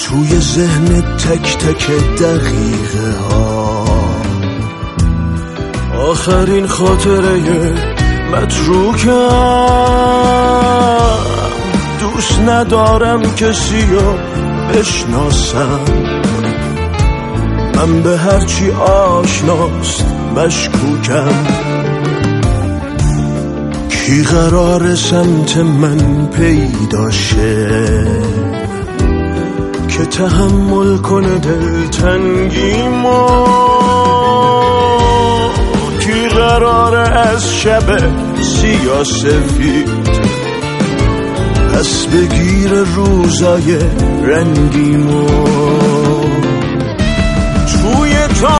توی ذهن تک تک دقیقه ها. آخرین خاطره متروکم، دوست ندارم کسی رو بشناسم. من به هرچی آشناست مشکوکم. کی قرار سمت من پیدا شه که تحمل کنه دلتنگیمو؟ کی قراره از شب سیاه‌سفید پس بگیر روزای رنگیمو؟ توی